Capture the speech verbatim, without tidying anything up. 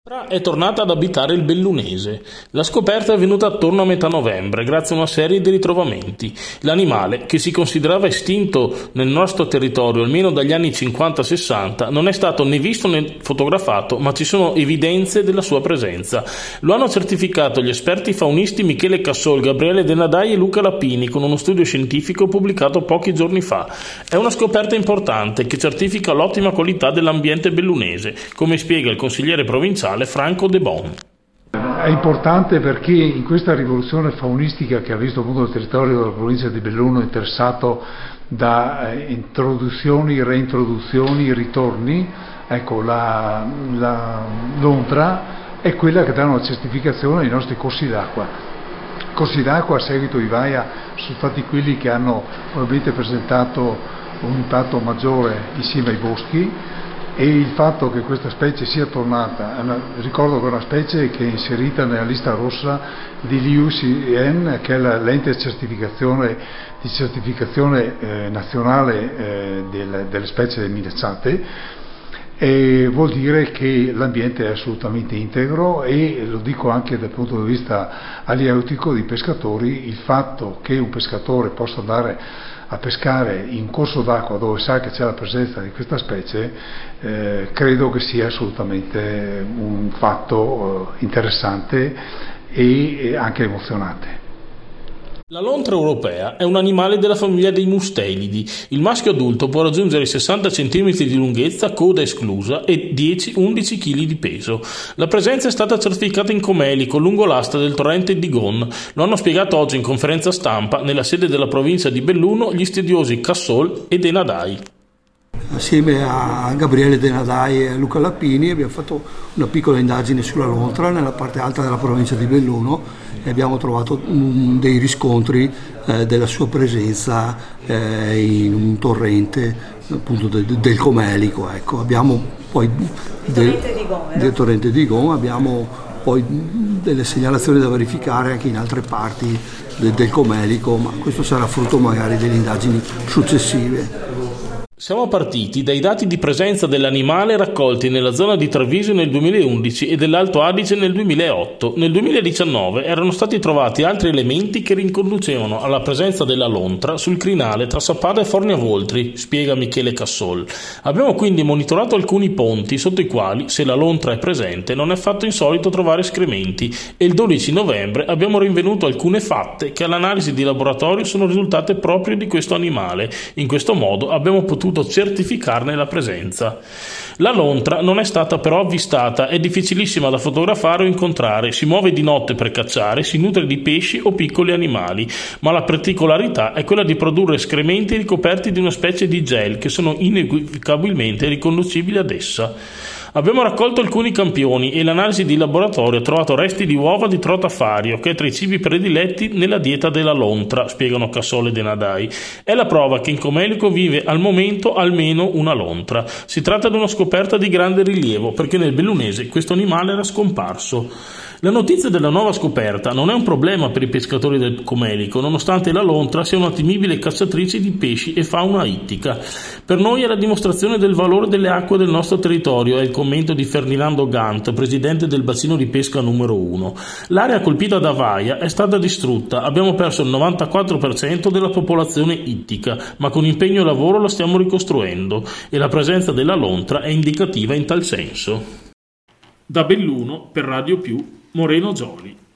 È tornata ad abitare il Bellunese. La scoperta è avvenuta attorno a metà novembre grazie a una serie di ritrovamenti. L'animale, che si considerava estinto nel nostro territorio almeno dagli anni cinquanta sessanta, non è stato né visto né fotografato, ma ci sono evidenze della sua presenza. Lo hanno certificato gli esperti faunisti Michele Cassol, Gabriele De Nadai e Luca Lapini con uno studio scientifico pubblicato pochi giorni fa. È una scoperta importante che certifica l'ottima qualità dell'ambiente bellunese, come spiega il consigliere provinciale Franco De Bon. È importante perché in questa rivoluzione faunistica che ha visto appunto il territorio della provincia di Belluno interessato da eh, introduzioni, reintroduzioni, ritorni, ecco la, la lontra è quella che dà una certificazione ai nostri corsi d'acqua. Corsi d'acqua a seguito di Vaia sono stati quelli che hanno probabilmente presentato un impatto maggiore insieme ai boschi. E il fatto che questa specie sia tornata, una, ricordo che è una specie che è inserita nella lista rossa di l'I U C N, che è la l'ente certificazione, di certificazione eh, nazionale eh, del, delle specie minacciate, e vuol dire che l'ambiente è assolutamente integro e lo dico anche dal punto di vista alieutico dei pescatori, il fatto che un pescatore possa andare a pescare in corso d'acqua dove sa che c'è la presenza di questa specie, eh, credo che sia assolutamente un fatto eh, interessante e, e anche emozionante. La lontra europea è un animale della famiglia dei mustelidi. Il maschio adulto può raggiungere i sessanta centimetri di lunghezza, coda esclusa, e dieci undici chili di peso. La presenza è stata certificata in Comelico, lungo l'asta del torrente Digon. Lo hanno spiegato oggi in conferenza stampa, nella sede della provincia di Belluno, gli studiosi Cassol e De Nadai. Assieme a Gabriele De Nadai e Luca Lapini abbiamo fatto una piccola indagine sulla lontra nella parte alta della provincia di Belluno e abbiamo trovato um, dei riscontri eh, della sua presenza eh, in un torrente appunto de, de, del Comelico. Ecco. Abbiamo poi del, del torrente di Gon, abbiamo poi delle segnalazioni da verificare anche in altre parti de, del Comelico, ma questo sarà frutto magari delle indagini successive. Siamo partiti dai dati di presenza dell'animale raccolti nella zona di Treviso nel duemilaundici e dell'Alto Adige nel duemilaotto. Nel duemiladiciannove erano stati trovati altri elementi che riconducevano alla presenza della lontra sul crinale tra Sappada e Forniavoltri, spiega Michele Cassol. Abbiamo quindi monitorato alcuni ponti sotto i quali, se la lontra è presente, non è affatto insolito trovare escrementi e il dodici novembre abbiamo rinvenuto alcune fatte che all'analisi di laboratorio sono risultate proprio di questo animale. In questo modo abbiamo potuto certificarne la presenza. La lontra non è stata però avvistata, è difficilissima da fotografare o incontrare, si muove di notte per cacciare, si nutre di pesci o piccoli animali, ma la particolarità è quella di produrre escrementi ricoperti di una specie di gel che sono inequivocabilmente riconducibili ad essa. Abbiamo raccolto alcuni campioni e l'analisi di laboratorio ha trovato resti di uova di trota fario, che è tra i cibi prediletti nella dieta della lontra, spiegano Cassol e De Nadai. È la prova che in Comelico vive al momento almeno una lontra. Si tratta di una scoperta di grande rilievo, perché nel Bellunese questo animale era scomparso. La notizia della nuova scoperta non è un problema per i pescatori del Comelico, nonostante la lontra sia una temibile cacciatrice di pesci e fauna ittica. Per noi è la dimostrazione del valore delle acque del nostro territorio, è il commento di Ferdinando Gant, presidente del bacino di pesca numero uno. L'area colpita da Vaia è stata distrutta, abbiamo perso il novantaquattro per cento della popolazione ittica, ma con impegno e lavoro la stiamo ricostruendo e la presenza della lontra è indicativa in tal senso. Da Belluno, per Radio Più, Moreno Gioli.